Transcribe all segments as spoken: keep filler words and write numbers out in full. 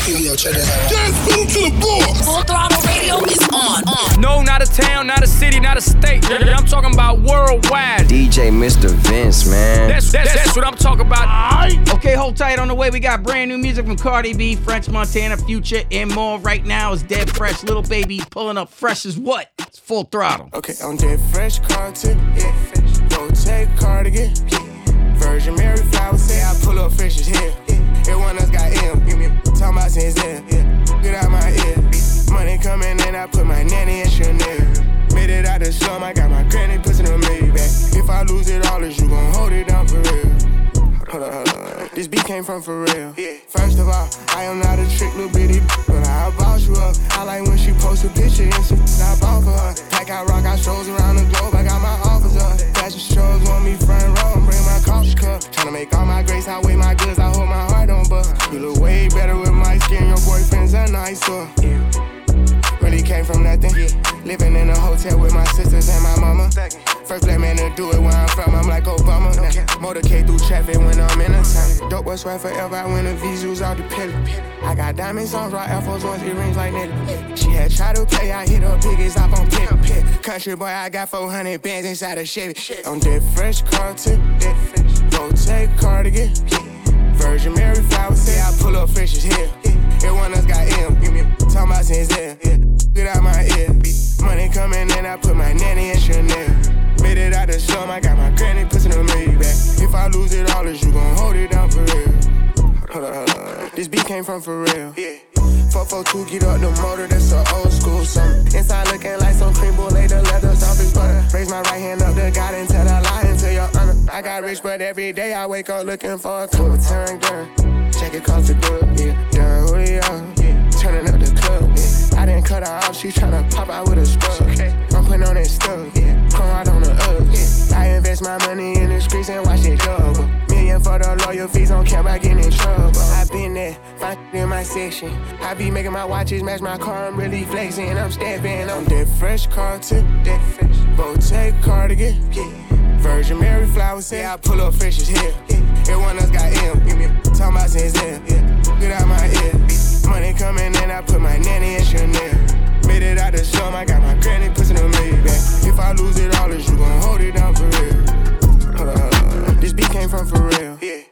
Yo, check this out. Dance pedal to the floor. Full Throttle Radio is on. on. No, not a town, not a city, not a state. I'm talking about worldwide. D J Mister Vince, man. That's, that's, that's what I'm talking about. Okay, hold tight. On the way, we got brand new music from Cardi B, French Montana, Future, and more. Right now, it's Dead Fresh. Little Baby pulling up fresh as what? It's Full Throttle. Okay, I'm Dead Fresh, Carlton. Yeah, fresh. Go take cardigan. Yeah. Virgin Mary flowers. Say I pull up fresh as hell. Yeah. Everyone else got M. Give me talking about since then. Yeah. Get out my ear. Money coming in, I put my nanny in Chanel. Made it out the slum, I got my granny pussing on me back. If I lose it all, is you gon' hold it down for real? Hold on, hold on. This beat came from for real. Yeah. First of all, I am not a trick little bitty, but I'll boss you up. I like when she posts a picture and some I bought for her. Pack out rock, I shows around the globe, I got my offers up. Fashion shows want me front row and bring my coffee cup. Tryna make all my grace, I weigh my goods, I hold my heart on bust. You look way better with my skin, your boyfriend's a nicer. Yeah. Really came from nothing. Yeah. Living in a hotel with my sisters and my mama. First black man to do it where I'm from, I'm like Obama. Now, motorcade through traffic when I'm in a town. Dope boy swear forever, I win the V's out the pillar. I got diamonds on, right Air Force Ones, earrings like Nelly. She had tried to play, I hit her biggest up on pit. Country boy, I got four hundred bands inside a Chevy. I'm Dead Fresh, Carlton. Go take cardigan. Virgin Mary flowers. Say I pull up fresh as hell. Everyone else got M. Talking about since then. Get out my ear. Money coming in, I put my nanny in Chanel. Made it out the slum, I got my granny pussing on me back. If I lose it all, is you gon' hold it down for real? Hold on, hold on. This beat came from for real. Yeah. four four two, get up the motor, that's a old school song. Inside looking like some cream bull, lay the leather, soft as butter. Raise my right hand up to God and tell the lie into your honor. I got rich, but every day I wake up looking for a clue. Turn gun, check it cost to do it, yeah. Done who they are, yeah. Turning up the club, yeah. I didn't cut her off, she tryna pop out with a scrub. Okay. I'm putting on that stuff, yeah. Chrome out on the up, yeah. I invest my money in the streets and watch it double. Million for the lawyer fees, don't care about getting in trouble. I been there, find in my section. I be making my watches match my car, I'm really flexing. I'm stepping, I'm Dead Fresh, Carlton. Dead Fresh. Go take cardigan. Yeah. Virgin Mary flowers. Say I pull up fresh as hell. Yeah. Everyone else got M. Talking about since then. Yeah. Get out my ear. Money coming in, I put my nanny in Chanel. Made it out the slum, I got my granny pussing on me back. If I lose it all, is you gon' hold it down for real? Hold on, hold on. This beat came from for real. Yeah.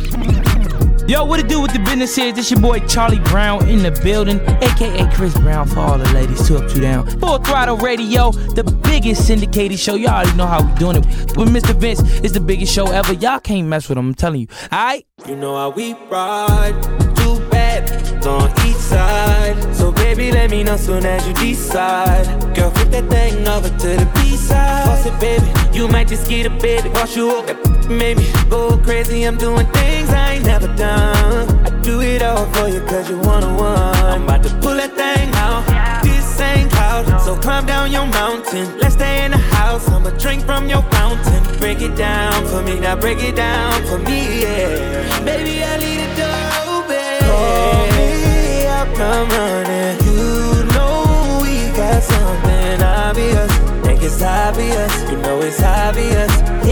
Yo, what it do with the business is? This your boy Charlie Brown in the building, aka Chris Brown for all the ladies, two up, two down. Full Throttle Radio, the biggest syndicated show. Y'all already know how we doing it. With Mister Vince, it's the biggest show ever. Y'all can't mess with him, I'm telling you. Alright? You know how we ride, too bad, on each side. So baby, let me know soon as you decide. Girl, flip that thing over to the B-side. Boss it, baby, you might just get a bit. Wash you up, that made me go crazy. I'm doing things I ain't never done. I do it all for you cause you one-on-one. I'm about to pull that thing out, this ain't cloud. So climb down your mountain, let's stay in the house. I'ma drink from your fountain. Break it down for me, now break it down for me, yeah. Baby, I need a dough, baby. Call me, I'll come running. You know we got something obvious. Think it's obvious, you know it's obvious,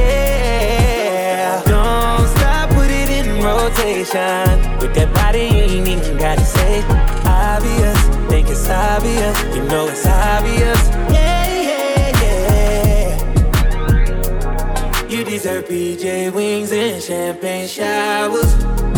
yeah. Don't stop, put it in rotation. With that body, you ain't even gotta say obvious. Think it's obvious, you know it's obvious, yeah, yeah, yeah. You deserve P J wings and champagne showers.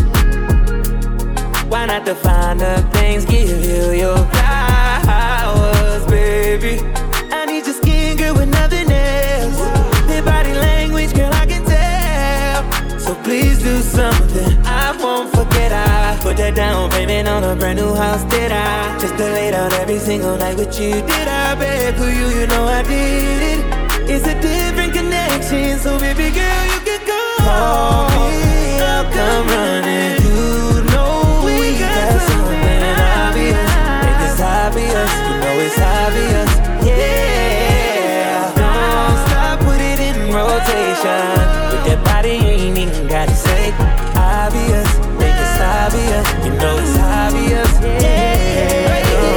Why not the finer things give you your flowers, baby? I need your skin, girl, with nothing else. Your body language, girl, I can tell. So please do something I won't forget. I put that down payment on a brand new house, did I? Just to lay down every single night with you, did I? Babe, for you, you know I did it. It's a different connection, so baby girl, you can go. Call me, I'll come running. You know we got something obvious. Think it's obvious, you know it's obvious, yeah. Don't stop, put it in rotation. With that body, you ain't even gotta say obvious. Think it's obvious, you know it's obvious, yeah.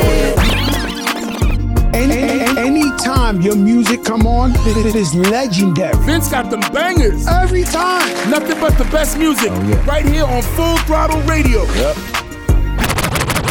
Anytime your music come on, it is legendary. Vince got them bangers every time. Nothing but the best music, oh, yeah. Right here on Full Throttle Radio. Yep.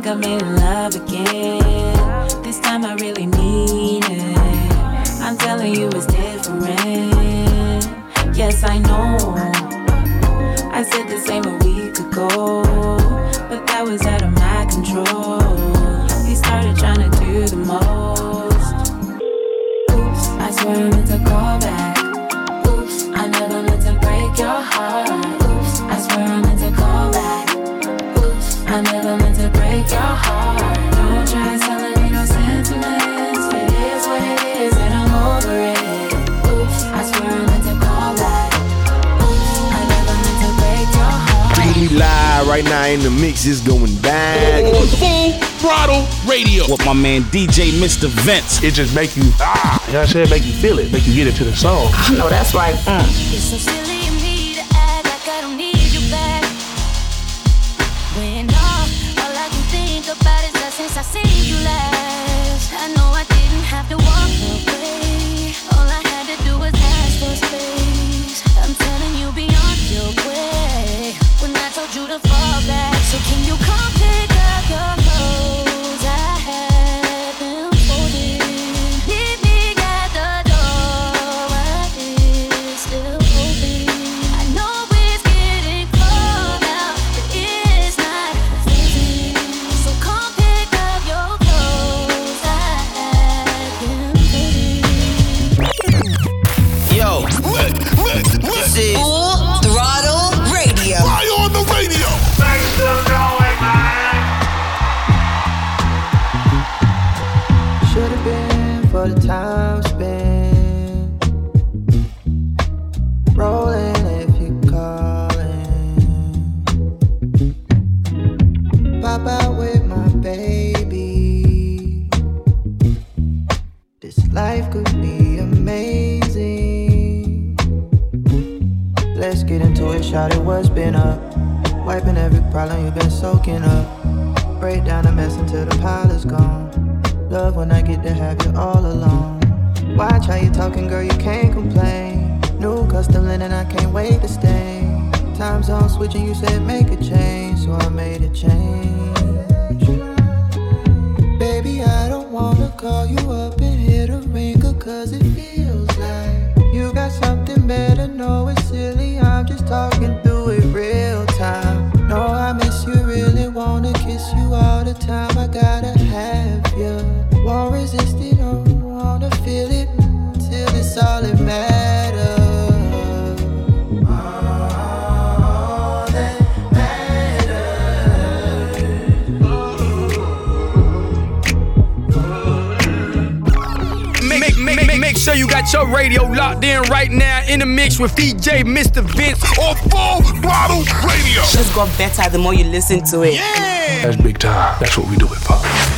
think I'm in love again. This time I really mean it. I'm telling you it's different. Yes, I know. I said the same a week ago, but that was out of my control. He started trying to do the most. Oops, I swear I meant to call back. Oops, I never meant to break your heart. Oops, I swear I meant to call back. Oops, I never meant to break your heart. Don't try selling me no sentiments. It is what it is and I'm over it. Oops, I swear I meant to call back. Oops, I never meant to break your heart. We live right now in the mix, is going back. On Full Throttle Radio with my man D J Mister Vince. It just make you, ah, you know what I'm saying? Make you feel it, make you get into the song. I know that's right. Mm. It's so silly of me to act like I don't need you back. When all, all I can think about is that since I seen you last. I know I didn't have to walk away. All I had to do was ask for space. I'm telling you beyond your way. When I told you to fall back, so can you come pick up your clothes? I have them folded. Meet me at the door. Why is still open? I know it's getting cold now, but it's not freezing. So come pick up your clothes. I have them folded. Yo, this is Full Throttle Radio. Why on the radio? Thanks for going, man. Should've been for the time spent rolling if you callin'. Pop out with my baby. This life could be amazing. Let's get into it, shout it, what's been up? Wiping every problem you've been soaking up. Break down the mess until the pile is gone. Love when I get to have you all alone. Watch how you talking, girl, you can't complain. New custom linen, I can't wait to stay. Time zone switching, you said make a change, so I made a change. Baby, I don't wanna call you up and hit a ringer, cause it feels like you got something better. No, it's silly, I'm just talking through it real time. No, I miss you, really wanna kiss you all the time. I gotta have you. Won't resist it, don't wanna feel it till it's all that matters. All that matters. Make, make, make, make sure you got your radio locked in right now in the mix with D J Mister Vince on Full Throttle Radio. Just got better the more you listen to it. Yeah! That's big time. That's what we do it for.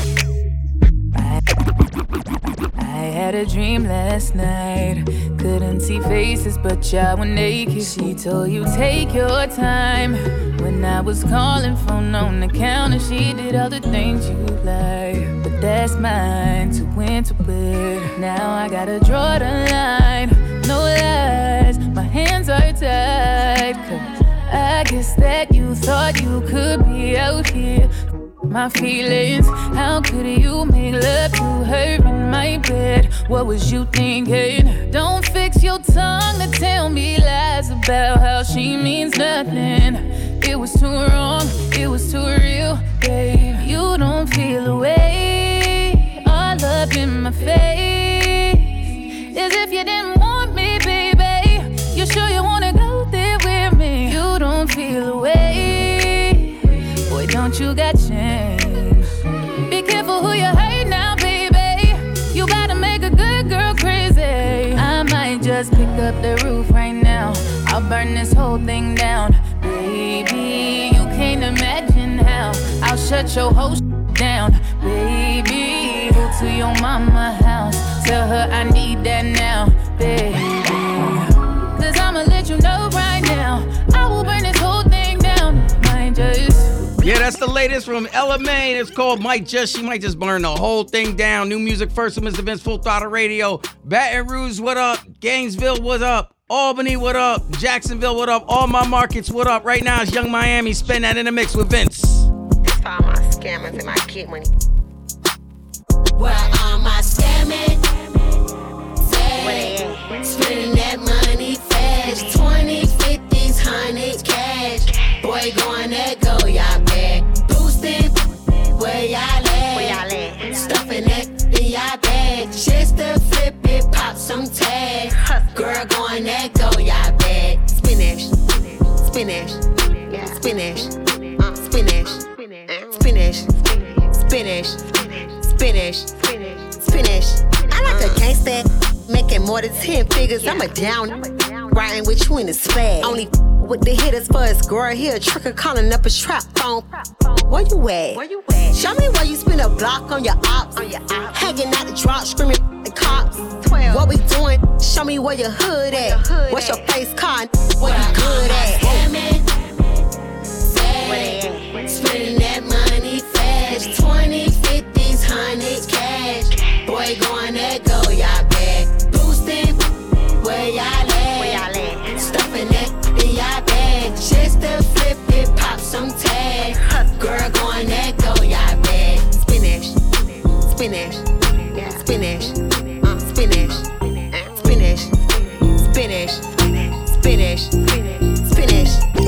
I had a dream last night. Couldn't see faces, but y'all were naked. She told you take your time. When I was calling phone on the counter, she did all the things you like. But that's mine to win to win. Now I gotta draw the line. No lies, my hands are tied. Cause I guess that you thought you could be out here. My feelings, how could you make love to her in my bed? What was you thinking? Don't fix your tongue to tell me lies about how she means nothing. It was too wrong, it was too real, babe. You don't feel away, all up in my face, as if you didn't want me, baby. You sure you wanna go there with me? You don't feel away, boy, don't you got change. Be careful who you hurt now, baby. You gotta make a good girl crazy. I might just pick up the roof right now. I'll burn this whole thing down, baby. You can't imagine how I'll shut your whole shit down, baby. Go to your mama house, tell her I need that now, baby. Cause I'ma let you know right now, I will burn this whole thing down. Might just. Yeah, that's the latest from Ella May. It's called Might Just. She might just burn the whole thing down. New music first from Mister Vince, Full Throttle Radio. Baton Rouge, what up? Gainesville, what up? Albany, what up? Jacksonville, what up? All my markets, what up? Right now it's Young Miami. Spend that in the mix with Vince. It's time I scammers and my kid money. Where are my scamming? Spending that money fast. twenties, fifties, hundreds, cash. Boy, going that go, y'all bag. Boosting, where y'all at? Where y'all at? Stuffing that in y'all bag. Just to flip it, pop some tag. Girl, going that go, y'all bag. Spinach, spinach, spinach, uh, spinach, spinach, spinach, spinach, spinach. I like a gangsta. Making more than ten figures, I'm a down. Riding with you in the spag. Only with the hitters for his girl here. Tricker calling up a trap phone. Where you at? Where you at? Show me where you spend a block on your ops. On your ops. Hanging out the drop, screaming the cops. twelve. What we doing? Show me where your hood at. Your hood What's at? Your face card? Where you good at? Spending that money fast. twenties, fifties, hundreds, cash. Boy, going that go, y'all bag. Boosting, where y'all at? Where y'all at? Stuffing that in y'all bag. Just to flip it, pop some tag. Girl, going that go, y'all bag. Spinach, spinach, spinach, uh, spinach, spinach, spinach, spinach, spinach.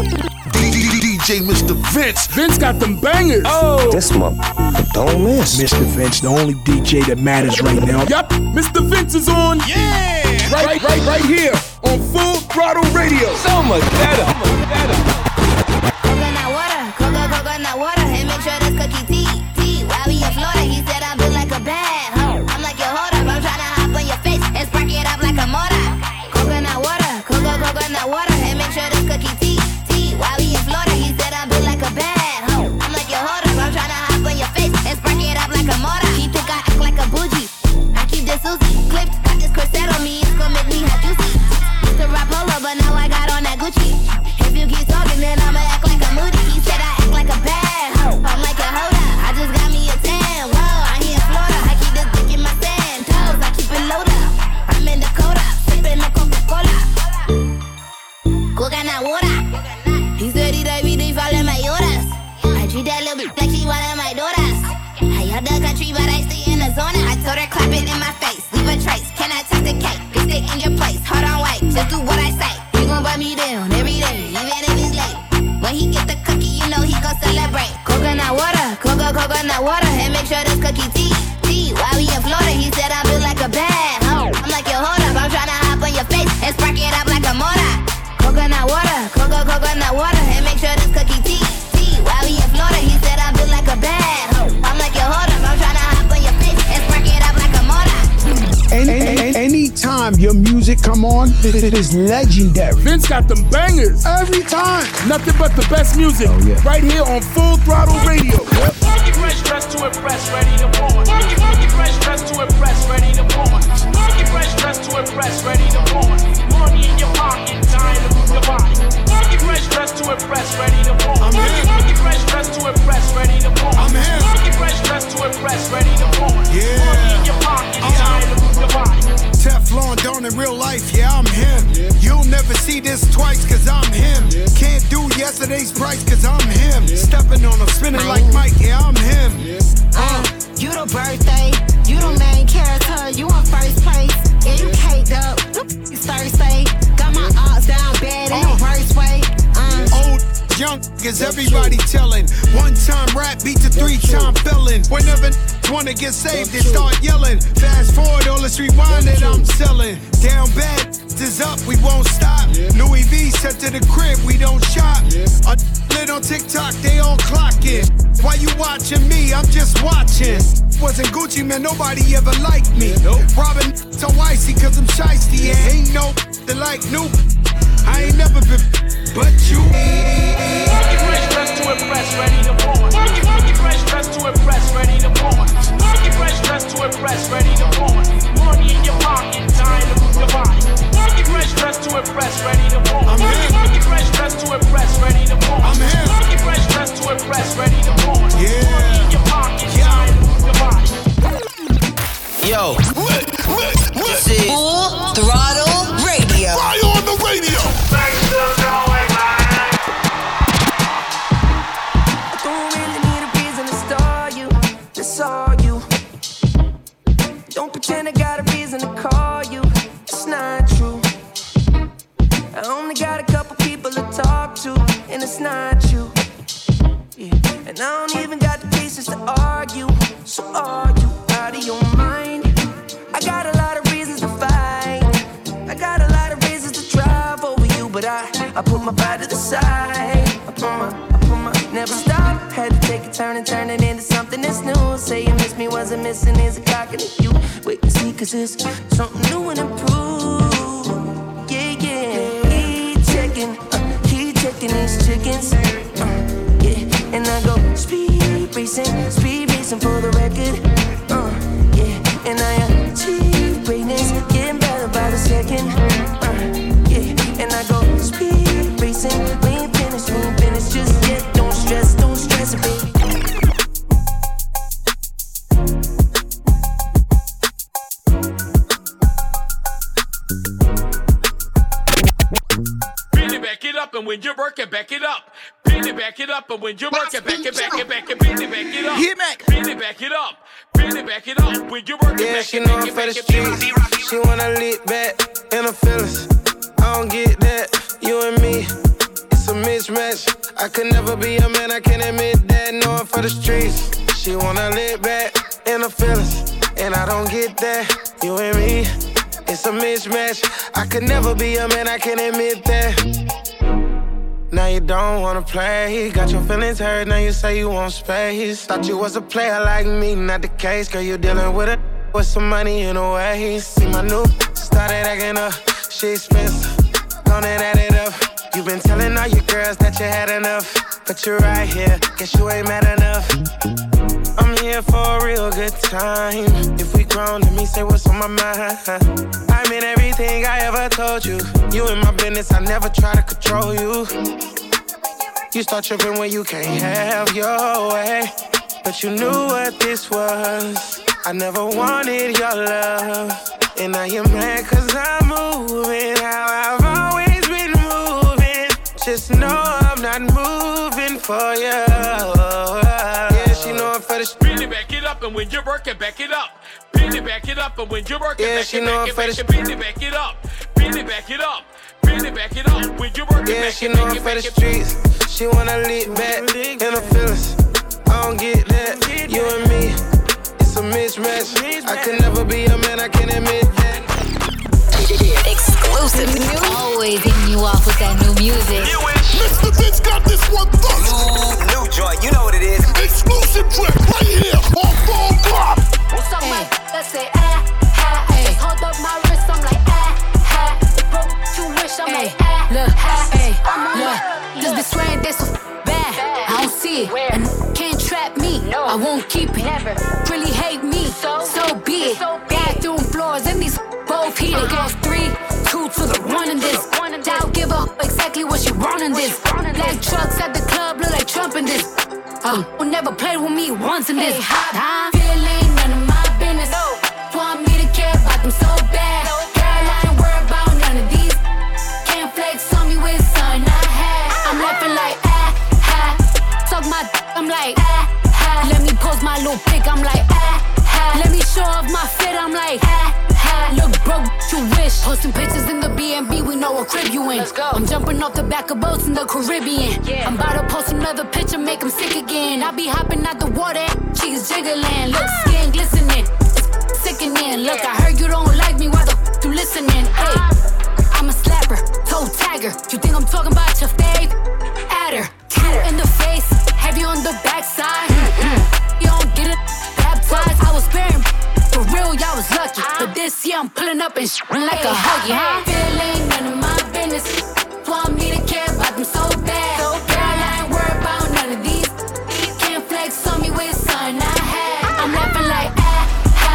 D J Mister Vince. Vince got them bangers. Oh, this my don't miss. Mister Vince, the only D J that matters right now. Yup, Mister Vince is on. Yeah, right, right, right, right here on Full Throttle Radio. So much better. So much better. Coconut water, coco, coconut water, and make sure that's cookie tea, tea. While we in Florida, he said I built like a bad hoe. I'm like, yo, hold up, I'm tryna hop on your face and spark it up like a motor. Coconut water, coco, coconut water, and make sure that's cookie tea, tea. While we in Florida, he said I built like a bad hoe. I'm like, yo, hold up, I'm tryna hop on your face and spark it up like a motor. He think I act like a bougie. I keep this Susie clipped, got this corset on me, it's gonna make me hot juicy. Used to rock polo, but now I got on that Gucci. If you keep talking, then I'ma act like a moody. He said I act like a bad hoe. I'm like a hold up, I just got me a tan. Whoa, I'm here in Florida, I keep this dick in my sand. Toes, I keep it loaded up. I'm in Dakota, sipping the Coca-Cola. Coconut water. He said he every day following my orders. I treat that little bitch like she one of my daughters. I out the country, but I stay in the zone. I told her clap it in my face, leave a trace. Can I touch the cake? Get it in your place. Hold on, wait, just do what I say. You gon' buy me down every day, even if it's late. When he get the cookie, you know he gon' celebrate. Coconut water, coco, coconut water, and make sure this cookie tea, tea. While we in Florida, he said I built like a bad hoe. I'm like, yo, hold up, I'm tryna hop on your face and spark it up like a motor. Coconut water, coco, coconut water, and make sure this cookie tea, tea. While we in Florida, he said I built like a bad hoe. I'm like, yo, hold up, I'm tryna hop on your face and spark it up like a motor. Any, any, anytime your music come on, it is legendary. Vince got them bangers. Every time. Nothing but the best music. Oh, yeah. Right here on Full Throttle Radio. Yep. Funky fresh dress to impress, ready to porn. Funky, funky fresh dress to impress, ready to porn. Funky fresh dress to impress, ready to porn. Money in your pocket, time to move your body. Funky fresh dress to impress, ready to porn. I'm here. Funky fresh dress to impress, ready to porn. I'm here. Funky fresh dress to impress, ready to porn. Yeah. Money in your pocket, time to move your body. Teflon Don in real life, yeah, I'm him. Yeah. You'll never see this twice, cause I'm him. Yeah. Can't do yesterday's price, cause I'm him. Yeah. Stepping on him, spinning like Mike, yeah, I'm him. Yeah. Uh, you the birthday, you the main character, you in first place. Yeah, you caked up, it's Thursday. Got my odds down bad in the worst way. Uh. Old, young, is everybody telling. One time rap beats a three time felon. Whenever wanna get saved, they start yelling. Fast forward, all this rewind that I'm selling. Down bad, is up, we won't stop. Louis V sent to the crib, we don't shop. I lit on TikTok, they all clocking. Why you watching me? I'm just watching. Wasn't Gucci, man, nobody ever liked me. Robin so icy, cause I'm shiesty. And ain't no that like new. I ain't never been, but you. Funky fresh dress to impress, ready to porn. Funky, funky fresh dress to impress, ready to porn. Funky fresh dress to impress, ready to porn. Money in your pocket, time to move your body. Funky fresh dress to impress, ready to porn. I'm here. Funky fresh dress to impress, ready to porn. I'm here. Funky fresh dress to impress, ready to porn. Yeah. Money in your pocket, time to move your body. Yo, this is Full Throttle Radio. Fire on the radio. I don't really need a reason to start. saw you. Don't pretend I got a reason to call you. It's not true. I only got a couple people to talk to, and it's not you. Yeah. And I don't even got the patience to argue. So are you out of your mind? I got a lot of reasons to fight. I got a lot of reasons to drive over you, but I, I put my pride to the side. I put my, I put my, never stop. Had to take a turn and turn it into something that's new. Say you miss me, wasn't missing, is a clocking at you. Wait and see, cause it's something new and improved. Yeah, yeah, he checking, uh, he checking these chickens. Uh, yeah, and I go speed racing, speed racing for the record. Uh, yeah, and I achieve greatness, getting better by the second. Uh, yeah, and I go speed racing, we ain't finished, we ain't finished just yet. Don't stress, don't stress it, baby. Back it up, and when you work it, back it up. Pin it, back it up, and when you work it, back it, back it, back it, pin it, back it up. Pin it, back it up. Pin it, back it up. When you work it, back it, back it, back it, back it. She wanna lead back in her feelings. I don't get that. You and me, it's a mismatch. I could never be a man, I can't admit that. No, I'm for the streets. She wanna lead back in her feelings, and I don't get that. You and me, it's a mismatch. I could never be a man, I can't admit that. Now you don't wanna play. Got your feelings hurt, now you say you want space. Thought you was a player like me, not the case. Girl, you dealing with a with some money in a way. See my new started acting up. She expensive, gonna add it up. You been telling all your girls that you had enough, but you're right here, guess you ain't mad enough. I'm here for a real good time. If we grown, let me say what's on my mind. I mean everything I ever told you. You in my business, I never try to control you. You start tripping when you can't have your way, but you knew what this was. I never wanted your love, and now you're mad cause I'm moving how I've always been moving. Just know I'm not moving for you. Yeah, she know I'm for the street. Pin it, back it up, and when you work it, back it up. Pin it, back it up, and when you work it, yeah, back she it, know back I'm it, for back the it, pin it, back it up. Pin it, back it up. Pin it, back it up. When you work it, yeah, back she it, know back I'm it, for the back it. streets. She wanna lead back in her feelings. I don't get that. You and me, it's a mismatch. I could never be a man, I can't admit that. Exclusive music. Always hitting you off with that new music. Mister Vince got this one first. New, new joint, you know what it is. Exclusive track right here on Full Drop. What's up, my? Let's say, ah, ah, ah. Just hold up my wrist, I'm like, ah, ah. Broke you wish, I'm like, ah, look, ah, look. This bitch swearing they so bad. I don't see it. And can't trap me. I won't keep it. Really hate me. So be it. Bathroom floors and these both heated. Girls three, two to the one in this. Doubt give up exactly what she want in this. Black trucks at the club look like Trump in this. Uh, who never played with me once in this. I'm feeling none of my business. Want me to care about them so bad. Girl, I ain't worried about none of these. Can't flex on me with something I had. I'm laughing like ah, ah. Suck my d- I'm like ah, ah. Let me post my little pic, I'm like ah, ah. Let me show off my fit, I'm like ah, ah. Look broke, you wish. Posting pictures in the B and B, we know what crib you in. Let's go. I'm jumping off the back of boats in the Caribbean. Yeah. I'm about to post another picture, make them sick again. I be hopping out the water, cheeks jiggling. Look, skin glistening, it's sickening. Look, I heard you don't like me, why the f you listening? Hey, I'm a slapper, toe tagger. You think I'm talking about your fave? Adder, two in the face, heavy on the backside. You don't get it baptized. I was sparing. For real, y'all was lucky. But this year I'm pulling up and sh- like a huggy, huh? Feeling none of my business. Want me to care about them so bad. So girl, I ain't worried about none of these. Can't flex on me with something I had. I'm laughing like ah,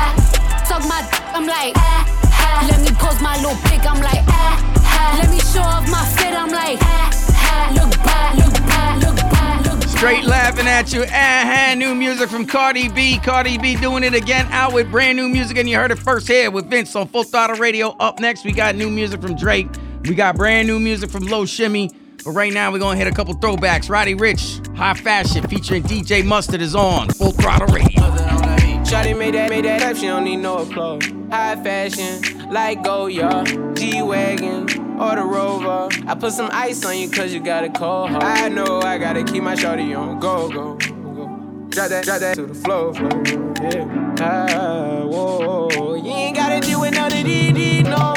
ah. Talk my d- I'm like ah, ah. Let me post my little pic, I'm like ah, ah. Let me show off my fit, I'm like ah, ah. Look back, look back, look back, look back. Straight laughing at you. Uh-huh. New music from Cardi B. Cardi B doing it again, out with brand new music, and you heard it first here with Vince on Full Throttle Radio. Up next, we got new music from Drake. We got brand new music from Lil Shimmy. But right now, we're going to hit a couple throwbacks. Roddy Ricch, High Fashion, featuring D J Mustard is on Full Throttle Radio. Shawty made that, made that type, she don't need no applause. High fashion, like Goya, G-Wagon, or the Rover. I put some ice on you cause you got a cold heart. I know I gotta keep my shawty on go, go, go. Drop that, drop that to the floor, floor, yeah. Ah, whoa, you ain't gotta deal with none of these, these no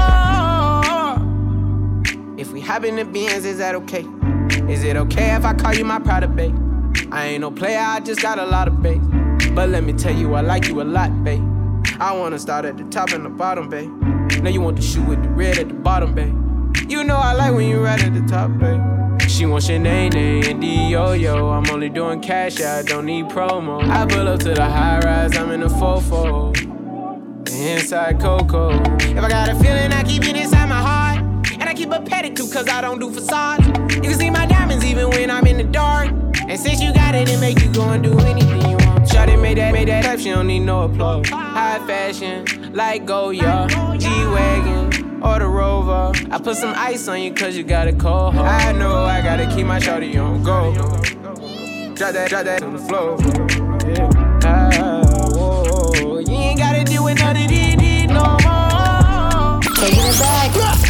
more. If we hop in the Benz, is that okay? Is it okay if I call you my pride of babe? I ain't no player, I just got a lot of bass. But let me tell you, I like you a lot, babe. I wanna start at the top and the bottom, babe. Now you want the shoe with the red at the bottom, babe. You know I like when you right at the top, babe. She wants your name, and D-Yo-Yo. I'm only doing cash, I don't need promo. I pull up to the high rise, I'm in the fofo. Inside Coco. If I got a feeling, I keep it inside my heart. And I keep a pedicure, cause I don't do facades. You can see my diamonds even when I'm in the dark. And since you got it, it make you go and do anything you want. Shawty made that, made that type, she don't need no applause. High fashion, like Goya, G-Wagon, or the Rover. I put some ice on you cause you got a cold heart. I know I gotta keep my shawty on go. Drop that, drop that to the floor. Yeah. Ah, whoa. You ain't gotta deal with none of these, these no more. Taking it back.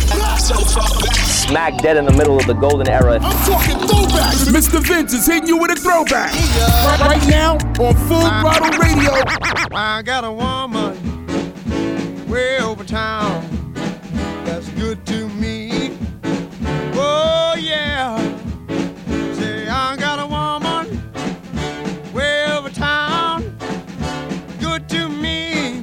Smack dead in the middle of the golden era. I'm talking throwback. Mister Vince is hitting you with a throwback. Right, right now on Full Throttle Radio. I got a woman way over town that's good to me. Oh yeah. Say I got a woman way over town, good to me.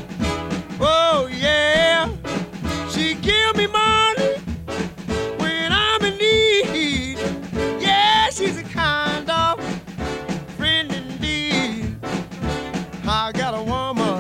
Oh yeah. She give me money when I'm in need. Yeah, she's a kind of friend indeed. I got a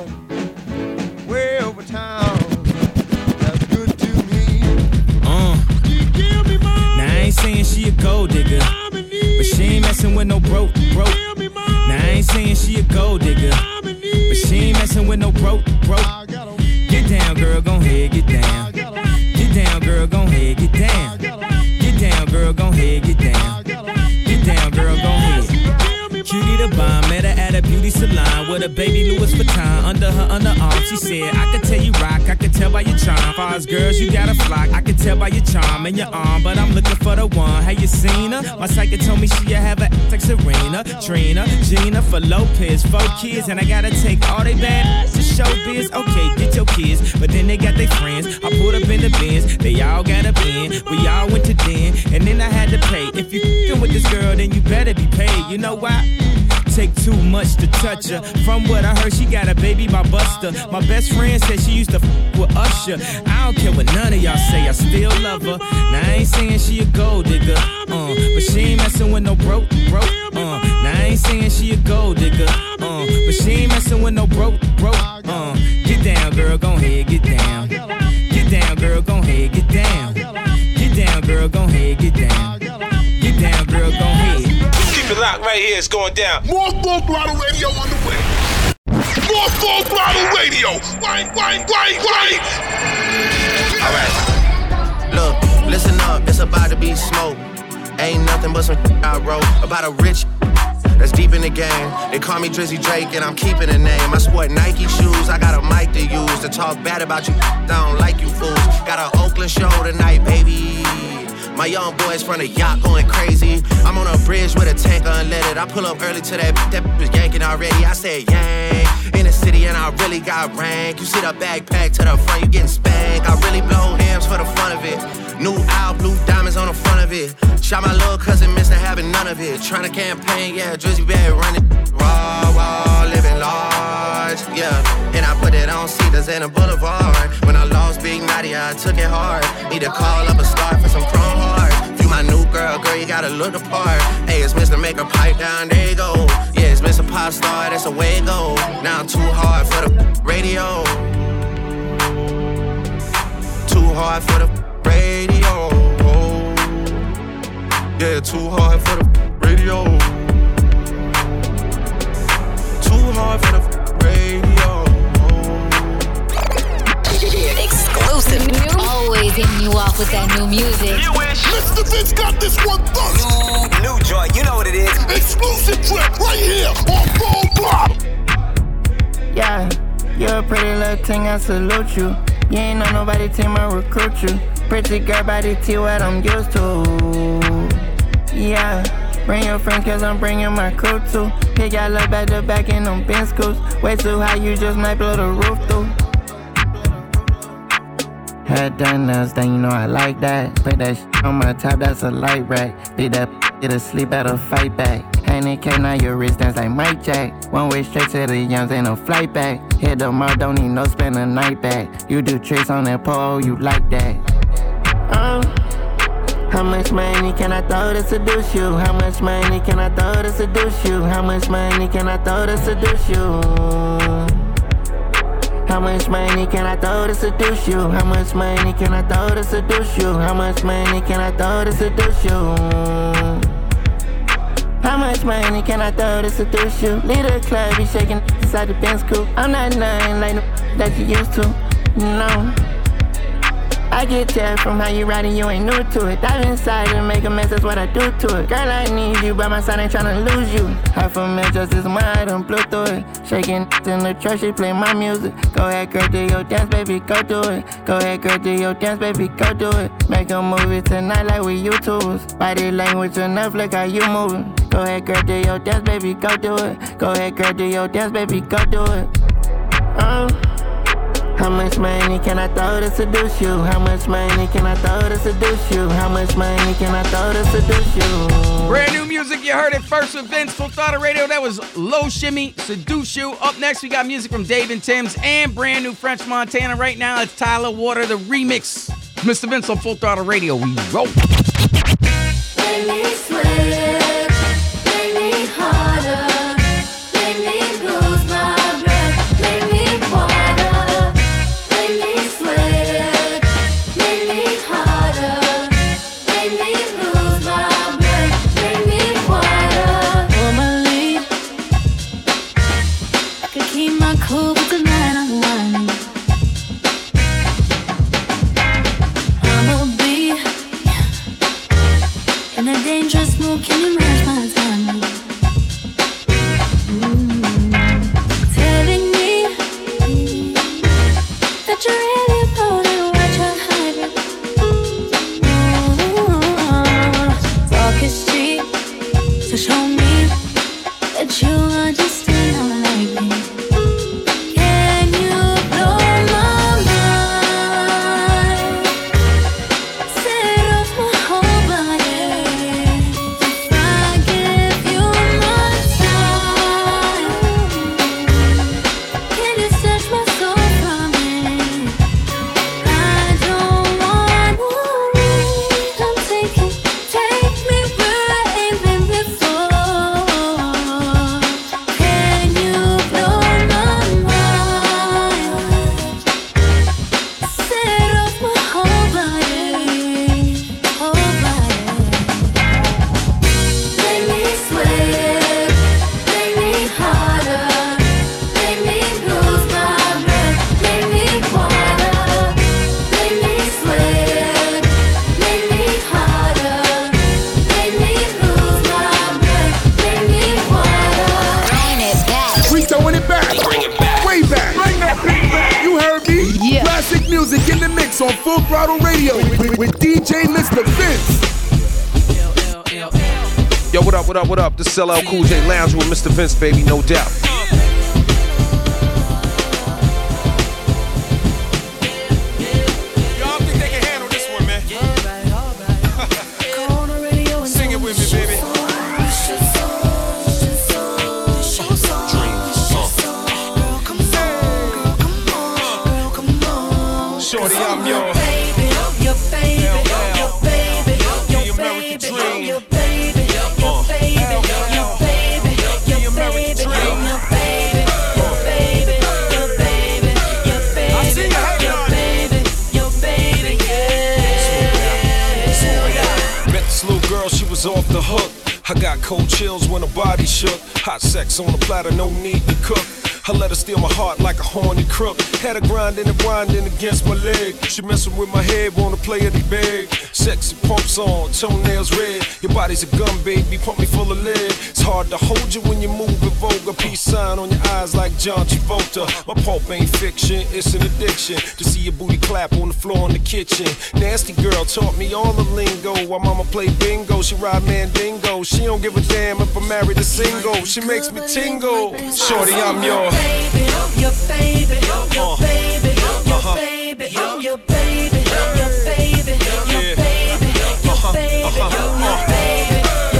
woman way over town that's good to me. Uh. She give me money. Now I ain't saying she a gold digger, but she ain't messing with no broke, broke. Now I ain't saying she a gold digger, but she ain't messing with no broke, broke. Get down, girl, gon' head, get down. Get down, girl, gon' head, get down. Get down, girl, gon' head, get down. Get down, girl, gon' head. Cutie the bomb, met her at a beauty salon with a baby Louis Vuitton under her underarm. She said, I could tell you rock, I could tell by your charm. Far as girls, you got a flock, I could tell by your charm and your arm. But I'm looking for the one, have you seen her? My psychic told me she have a like Serena, Trina, Gina, for Lopez, four kids. And I gotta take all they bad to show biz. Okay, get your kids, but then they got their friends. I pulled up in the Benz, they all got a bin. We all went to den, and then I had to pay. If you f***ing with this girl, then you better be paid. You know why? Take too much to touch her. From what I heard, she got a baby by Buster. My best friend said she used to f with Usher. I don't care what none of y'all say, I still love her. Now I ain't saying she a gold digger, uh, but she ain't messing with no broke, broke. Uh, now I ain't saying she a gold digger, uh, but she ain't messing with no broke, broke. Uh, get down, girl, gon' head, get down. Get down, girl, gon' head, get down. Get down, girl, gon' head, get down. Get down, girl, gon' head. Keep it locked right here, it's going down. More Full Throttle Radio on the way. More Full Throttle Radio. Wine, wine, wine, wine. All right. Look, listen up, it's about to be smoke. Ain't nothing but some I wrote about a rich that's deep in the game. They call me Drizzy Drake and I'm keeping the name. I sport Nike shoes, I got a mic to use to talk bad about you. I don't like you fools. Got an Oakland show tonight, baby. My young boys from the yacht going crazy. I'm on a bridge with a tank unleaded. I pull up early to that, that was yanking already. I said yank in the city and I really got rank. You see the backpack to the front, you getting spanked. I really blow hams for the fun of it. New owl, blue diamonds on the front of it. Shot my little cousin, missing having none of it. Trying to campaign, yeah, Drizzy bad running. Raw, raw, living large, yeah. And I put it on Cedars and a Boulevard. When I lost Big Natty, I took it hard. Need to call up a star for some chrome hearts. If you my new girl, girl, you gotta look the part. Hey, it's Mister Make a Pipe Down, there you go. Yeah, it's Mister Pop Star, that's the way it go. Now I'm too hard for the radio. Too hard for the radio. Yeah, too hard for the radio. Too hard for the radio. Exclusive. Always hitting you off with that new music. Mister Vince got this one first. New, new joint, you know what it is. Exclusive track right here on Full Throttle. Yeah, you're a pretty little thing, I salute you. You ain't on nobody team, I recruit you. Pretty girl body T, what I'm used to. Yeah, bring your friends cause I'm bringing my crew too. Pick y'all up back to back in them Benz scoops. Way too high, you just might blow the roof through. Head done nails, then you know I like that. Put that shit on my top, that's a light rack. Beat that get asleep at a fight back. Handy K, now your wrist dance like Mike Jack. One way straight to the yams, ain't no flight back. Hit them out, don't need no spend a night back. You do tricks on that pole, you like that. Uh, how much money can I throw to seduce you? How much money can I throw to seduce you? How much money can I throw to seduce you? How much money can I throw to seduce you? How much money can I throw to seduce you? How much money can I throw to seduce you? How much money can I throw to seduce you? Lead the club, be shaking inside the Benz coupe. I'm not nothing like the that you used to, no. I get that from how you riding, you ain't new to it. Dive inside and make a mess, that's what I do to it. Girl, I need you, but my side ain't tryna lose you. Half a mess, just this mind, I done blew through it. Shaking in the church, she play my music. Go ahead, girl, do your dance, baby, go do it. Go ahead, girl, do your dance, baby, go do it. Make a movie tonight like we YouTubers. Body language enough, look how you moving. Go ahead, girl, do your dance, baby, go do it. Go ahead, girl, do your dance, baby, go do it. Uh. How much money can I throw to seduce you? How much money can I throw to seduce you? How much money can I throw to seduce you? Brand new music, you heard it first with Vince, Full Throttle Radio. That was Low Shimmy, Seduce You. Up next, we got music from Dave and Tim's and brand new French Montana. Right now, it's Tyler Water, the remix. Mister Vince on Full Throttle Radio. We roll. Make me sweat, make me harder, make me lose my breath, make me water. Cool, but tonight I'm whining. I'ma be in a dangerous mood. Can you match my timing? Mm. Telling me that you're really about it, what you're hiding. Mm. Talk is cheap, so show me that you understand how I like me. Music in the mix on Full Throttle Radio with, with D J Mister Vince. Yo, what up, what up, what up? This is L L Cool J Lounge with Mister Vince, baby, no doubt. Shorty, I'm yours. Your baby, your baby, your baby, your baby, your baby, your baby, your baby, your baby, your baby, your baby, your baby, your baby, your baby, yeah. Met this little girl, she was off the hook. I got cold chills when her body shook. Hot sex on the platter, no need to cook. I let her steal my heart like a horny crook. Had her grinding and grinding against my leg. She messing with my head, wanna play at the bag. Sexy pumps on, toenails red. Your body's a gun, baby, pump me full of lead. It's hard to hold you when you move in vogue. A peace sign on your eyes like John Travolta. My pulp ain't fiction, it's an addiction. To see your booty clap on the floor in the kitchen. Nasty girl taught me all the lingo. While mama play bingo, she ride mandingo. She don't give a damn if I'm married or single. She makes me tingle. Shorty, I'm your baby, your baby, your baby, your baby, your baby, your baby, your baby, your baby, your baby.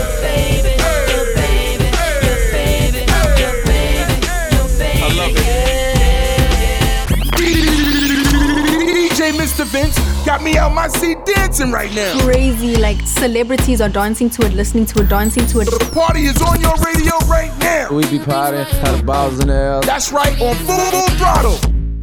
Mister Vince got me out my seat dancing right now. Crazy, like celebrities are dancing to it, listening to it, dancing to it. The party is on your radio right now. We be partying, had the balls in the air. That's right, on full throttle.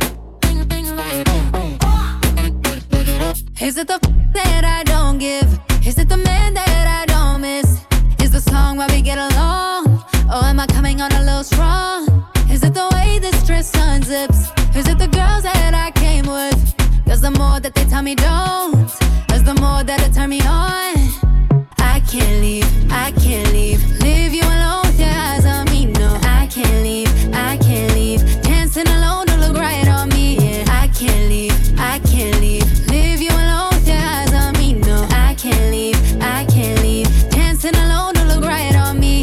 Is it the f- that I don't give? Is it the man that I don't miss? Is the song why we get along? Or am I coming on a little strong? Is it the way this dress unzips? Is it the girls that I came with? Cause the more that they tell me don't, is the more that it turn me on. I can't leave, I can't leave. Leave you alone with your eyes on me, no. I can't leave, I can't leave. Dancing alone to look right on me, yeah. I can't leave, I can't leave. Leave you alone with your eyes on me, no. I can't leave, I can't leave. Dancing alone to look right on me.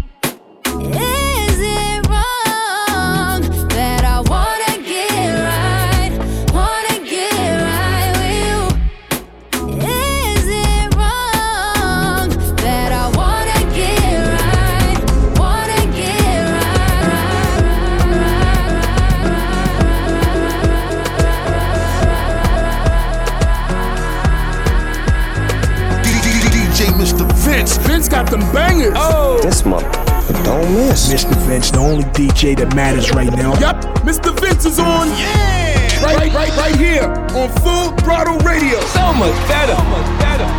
Is it wrong that I wanna get right? Wanna get right with you? Is it wrong that I wanna get right? Wanna get D J Mister Vince, Vince got them bangers. Oh, This mother, don't miss. Mister Vince, the only D J that matters right now. Yup, Mister Vince is on. Yeah, right, right, right here on Full Throttle Radio. So much better, so much better.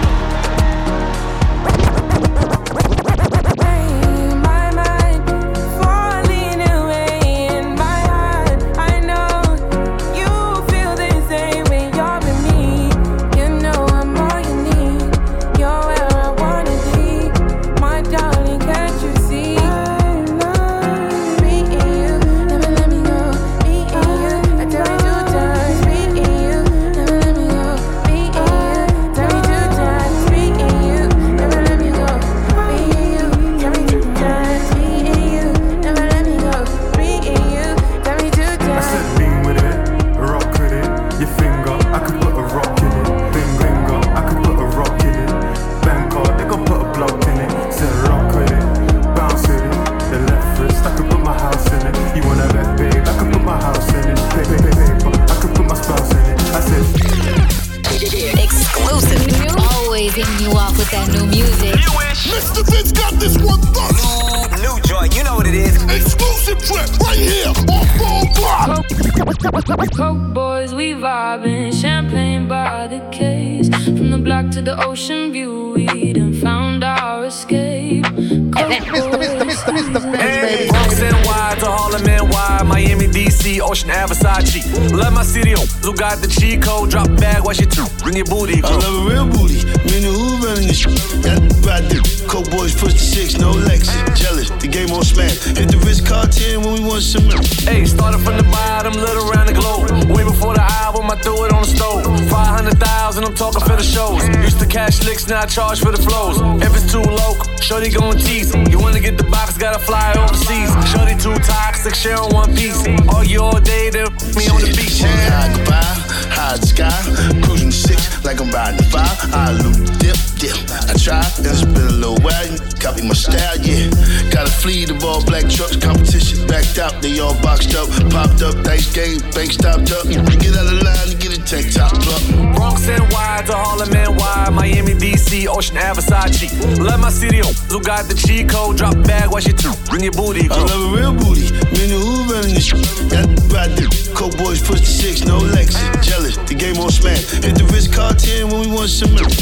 Hitting you off with that new music. Mister Vince got this one first. New, new joint, you know what it is. Exclusive track right here on Full Throttle. Coke boys, we vibing, champagne by the case. From the block to the ocean view, we done found our escape. Mister Mister Mister Mister Hey, Bronx N Y to Harlem N Y, Miami, D C, Ocean Ave, Versace. Love my city, who got the cheat code. Drop a bag, watch it too. Bring your booty. I love a real booty. Me and who running this shit. Got right there. Coke boys push the six, no Lexus. Jealous, the game on smash. Hit the Ritz Cartier when we want some milk. Hey, started from the bottom, little around the globe. Way before the album, I threw it on the stove. five hundred thousand, I'm talking for the shows. Used to cash licks, now I charge for the flows. If it's too local, shorty gon' tease. You wanna get the box, gotta fly overseas. Shorty too toxic, share on one piece. Argue all day, then me on the beach. High goodbye, high the sky. Cruising six like I'm riding five. I loop, dip, dip. I try, and it's been a little while. Copy my style, yeah. Got a fleet of all black trucks. Competition backed out, they all boxed up. Popped up, dice game, bank stopped up. Get out of line and get a tank top up. Bronx N Y to Harlem N Y, Miami, D C, Ocean Ave, Versace. Love my city, who got the cheat code. Drop a bag, watch it too. Bring your booty. I love a real booty. Me and who running this shit. Got right there. Coke boys push the six, no Lexus. Jealous, the game on smash. Hit the Ritz Cartier when we want some milk.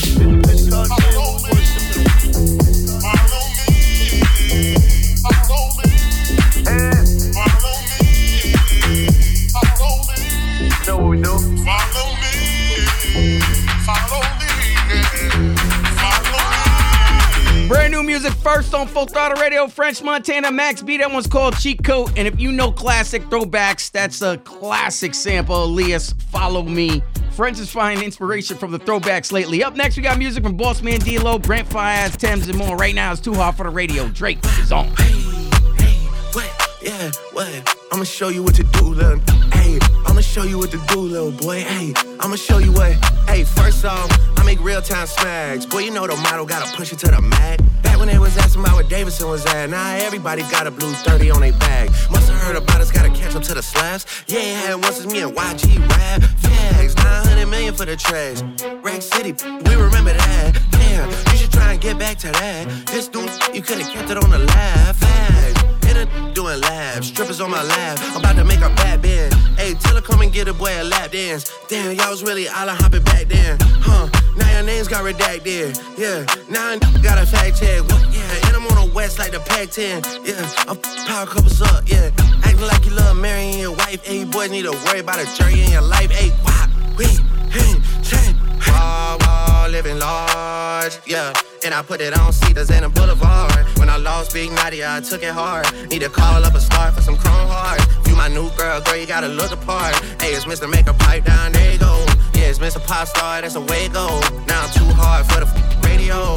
know what we do. Follow me, follow me, follow me. Brand new music first on Full Throttle Radio. French Montana, Max B. That one's called Cheat Code. And if you know classic throwbacks, that's a classic sample. Elias, Follow Me. French is finding inspiration from the throwbacks lately. Up next, we got music from Boss Man D-Lo, Brent Fayez, Thames, and more. Right now, it's too hard for the radio. Drake is on. Hey, hey, what? Yeah, what? I'ma show you what to do, little. Hey, I'ma show you what to do, little boy. Hey, I'ma show you what. Hey, first off, I make real time smacks. Boy, you know the model gotta push it to the mat. Back when they was asking about where Davidson was at, now everybody got a blue thirty on their bag. Musta heard about us, gotta catch up to the slaps. Yeah, it had once it's me and Y G rap. Fags, nine hundred million for the trash. Rack City, we remember that. Damn, you should try and get back to that. This dude, you could've kept it on the laugh. Fags. Doing labs, strippers on my lap. I'm about to make a bad bend. Hey, tell her come and get a boy a lap dance. Damn, y'all was really island hopping back then. Huh, now your names got redacted. Yeah, now I got a fact check. What? Yeah, and I'm on the west like the Pac ten. Yeah, I'm power couples up. Yeah, acting like you love marrying your wife. Hey, boys need to worry about a jury in your life. Hey, why? Wait, hey, hey. Wah, wah, living large. Yeah. And I put it on Cedars and a Boulevard. When I lost Big Nadia, I took it hard. Need to call up a star for some chrome heart. You my new girl, girl, you gotta look apart. Hey, it's Mister Make a Pipe Down, there you go. Yeah, it's Mister Pop Star, that's a way to go. Now I'm too hard for the f- radio.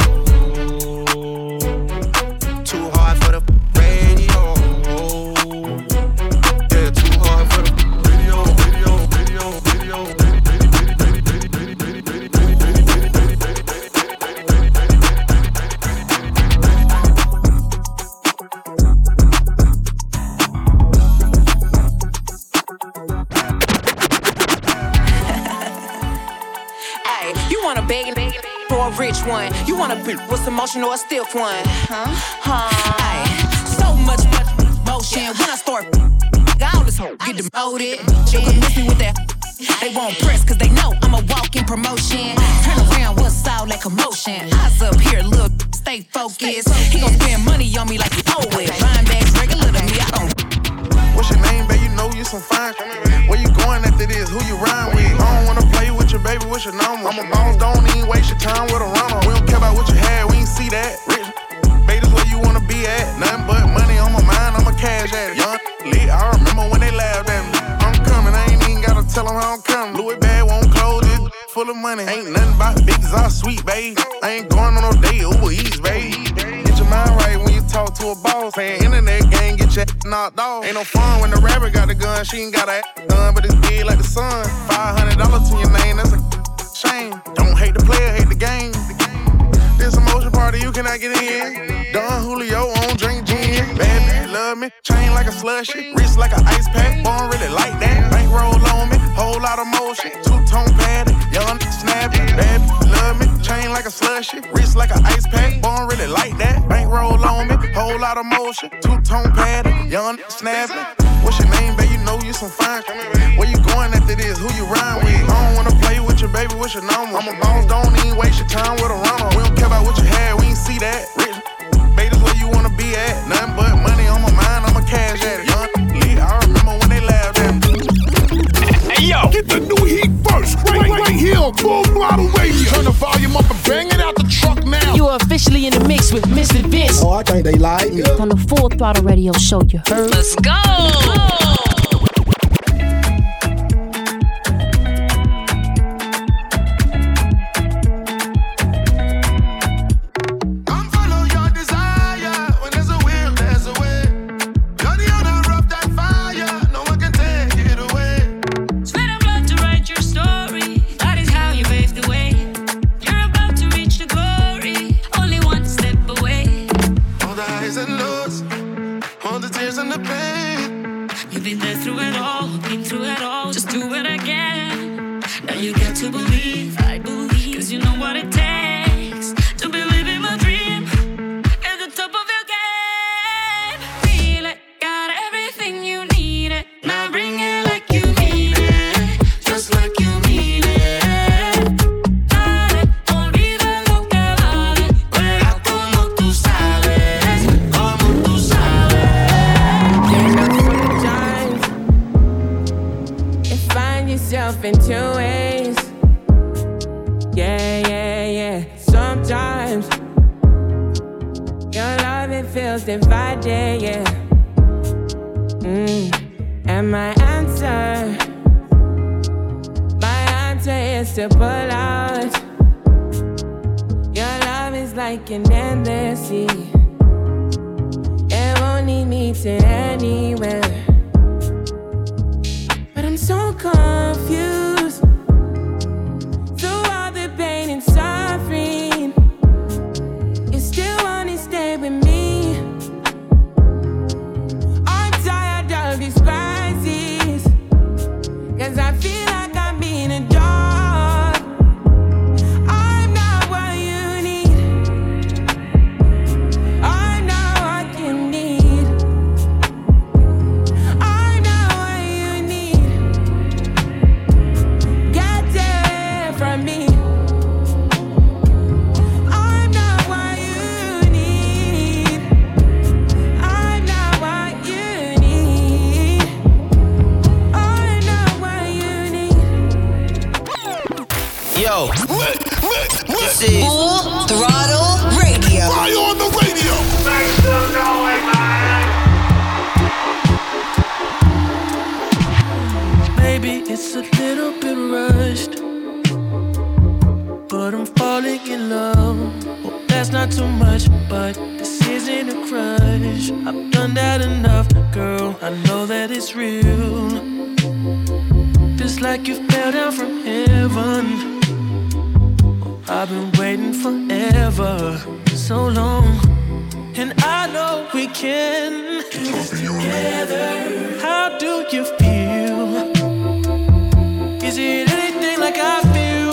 Too hard for the f- radio. Yeah, too hard for the radio, radio, radio, radio, radio. wanna beg and for a rich one. You wanna be with some motion or a stiff one. Huh? Huh? Ay, so much motion. When I start, all this hoe get demoted. You can miss me with that. They won't press cause they know I'm a walking promotion. Turn around, what's all that commotion? Eyes up here, look, stay focused. He gon' spend money on me like he owe it. Buying bags regular to me, I don't. What's your name, babe? You know you some fine. Where you going after this? Who you rhyme with? I don't wanna play with your baby, what's your number? I'm a boss, don't even waste your time with a runner. We don't care about what you had, we ain't see that. Rich, babe, this where you wanna be at. Nothing but money on my mind, I'm a cash addict. Young, lit, I remember when they laughed at me. I'm coming, I ain't even gotta tell them how I'm coming. Louis bag won't close it, full of money. Ain't nothing about big exhaust sweet, babe. I ain't going on no date, Uber Eats, babe. Get your mind right when you talk to a boss. Saying internet gang, get your knocked off. Ain't no fun when the rapper got the gun, she ain't got a gun, but it's big like the sun. five hundred dollars to your name, that's a shame. Don't hate the player, hate the game. This emotion party, you cannot get in. Don Julio on drink gin. Bad bitch love me, chain like a slushy, wrist like an ice pack. Born really like that. Bankroll on me, whole lot of motion. Two-tone padded, young snappy. Bad bitch love me, chain like a slushy, wrist like an ice pack. Born really like that. Bankroll on me, whole lot of motion. Two-tone padded, young snappy. What's your name, babe? You know you some fine. Where you going after this? Who you rhyme with? I don't wanna play with your baby, what's your number? I'm a boss, don't even waste your time with a runner. We don't care about what you had, we ain't see that. Rich, babe, this where you wanna be at. Nothing but money on my mind, I'm a cash addict. Young, lit, I remember when they laughed at me. Hey yo, get the new heat first, right, right, right here on Full Throttle Radio. Turn the volume up and bang it out the truck now. You are officially in the mix with Mister Vince. Oh, I think they like me. On the Full Throttle Radio show, you heard? Let's go! myself in two ways. Yeah, yeah, yeah. Sometimes your love, it feels divided, yeah. Mm. And my answer, my answer is to pull out. Your love is like an endless sea. It won't lead me to anywhere. But I'm so confused through all the pain and suffering. You still wanna stay with me. I'm tired of these crises, 'cause I feel like I'm being adored. I'm not what you need. I'm not what you need. I'm not what you need. Get there from me. I'm not what you need. I'm not what you need. I'm not what you need. Yo, this is Full Throttle Radio. Fly on the radio. Maybe it's a little bit rushed, but I'm falling in love. Well, that's not too much, but this isn't a crush. I've done that enough, girl. I know that it's real. Just like you fell down from heaven. I've been waiting forever, so long. And I know we can do this together. How do you feel? Is it anything like I feel?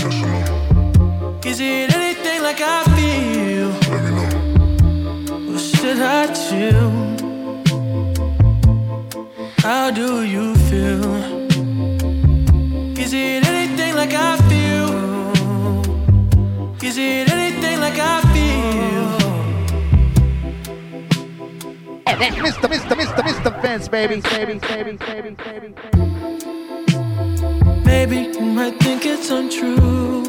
Is it anything like I feel? Or should I chill? How do you feel? Is it anything like I feel? Is it anything like I feel? Mister, Mister, Mister, Mister Vince, baby, baby, baby, baby, baby. Maybe you might think it's untrue,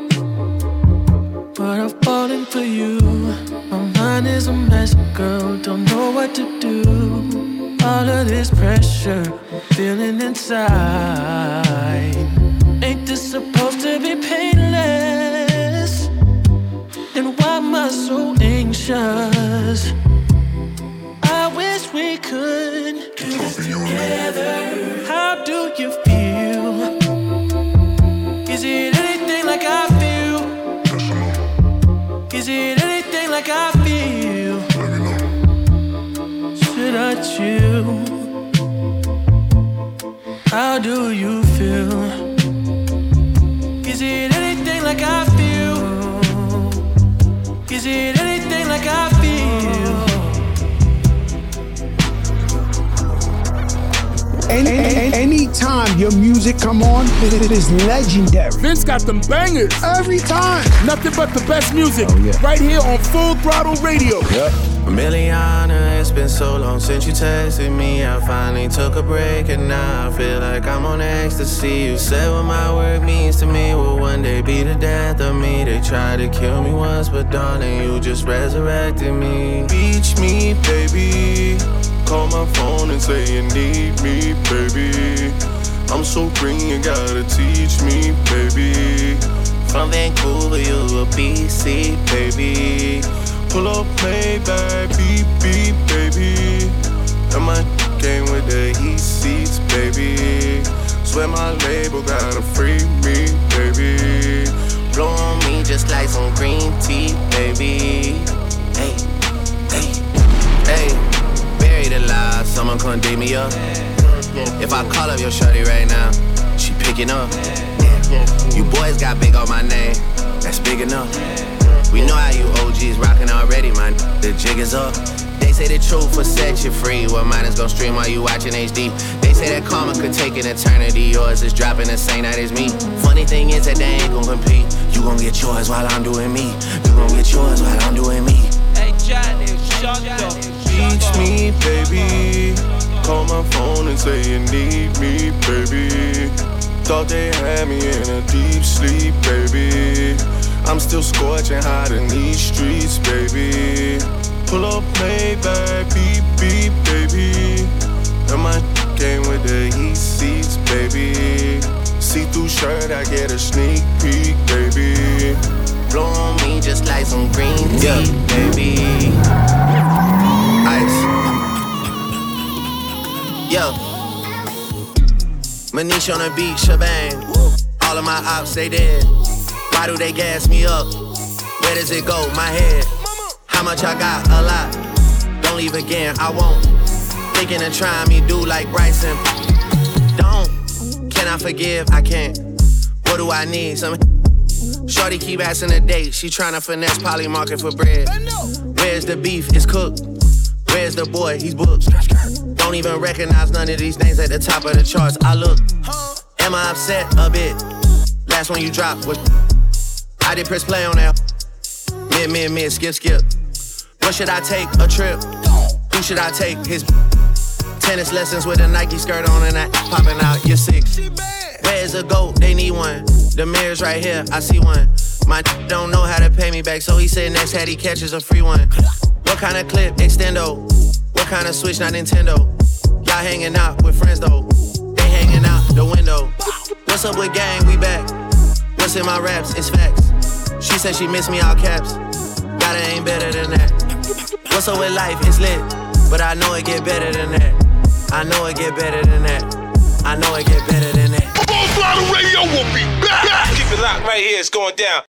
but I'm falling for you. My mind is a mess, girl, don't know what to do. All of this pressure I'm feeling inside. Ain't this supposed to be painless? And why am I so anxious? I wish we could do this together. How do you feel? Is it anything like I feel? Is it anything like I feel? Should I chill? How do you feel? Is it anything like I feel? Is it anything like I feel? Any, any, anytime your music come on, it is legendary. Vince got them bangers. Every time. Nothing but the best music. Oh, yeah. Right here on Full Throttle Radio. Yep. Milliana, it's been so long since you texted me. I finally took a break and now I feel like I'm on ecstasy. You said what my work means to me will one day be the death of me. They tried to kill me once, but darling, you just resurrected me. Reach me, baby. Call my phone and say you need me, baby. I'm so green, you gotta teach me, baby. From Vancouver, you a B C, baby. Pull up, Maybach, beep, beep, baby. And my came with the heat seats, baby. Swear my label gotta free me, baby. Blow on me just like some green tea, baby. Hey, hey, hey. Buried alive, someone come dig me up. If I call up your shorty right now, she picking up. You boys got big on my name, that's big enough. We know how you O Gs rockin' already, man. The jig is up. They say the truth will set you free. Well, mine is gon' stream while you watching H D. They say that karma could take an eternity. Yours is dropping the same night as me. Funny thing is that they ain't gon' compete. You gon' get yours while I'm doing me. You gon' get yours while I'm doing me. Hey, Johnny, shut up. Reach me, baby. Call my phone and say you need me, baby. Thought they had me in a deep sleep, baby. I'm still scorching hot in these streets, baby. Pull up Maybach, beep, beep, baby. And my came with the heat seats, baby. See-through shirt, I get a sneak peek, baby. Blow on me just like some green tea, yeah, baby. Ice. Yo. Manish on the beat, shebang. All of my ops, they dead. Why do they gas me up? Where does it go? My head. How much I got? A lot. Don't leave again, I won't. Thinking of trying me, do like Bryson. Don't. Can I forgive? I can't. What do I need? Some. Shorty keep asking a date. She tryna finesse Poly Market for bread. Where's the beef? It's cooked. Where's the boy? He's booked. Don't even recognize none of these names at the top of the charts. I look. Am I upset? A bit. Last one you dropped was. I did press play on that. Mid, mid, mid, skip, skip. What should I take? A trip? Who should I take? His tennis lessons with a Nike skirt on and that popping out. You're six. Where's the goat? They need one. The mirror's right here. I see one. My don't know how to pay me back, so he said next head he catches a free one. What kind of clip? Extendo. What kind of switch? Not Nintendo. Y'all hanging out with friends though. They hanging out the window. What's up with gang? We back. What's in my raps? It's facts. She said she missed me all caps. God, it ain't better than that. What's up with life? It's lit. But I know it get better than that. I know it get better than that. I know it get better than that. Full Throttle Radio will be back. Keep it locked right here. It's going down.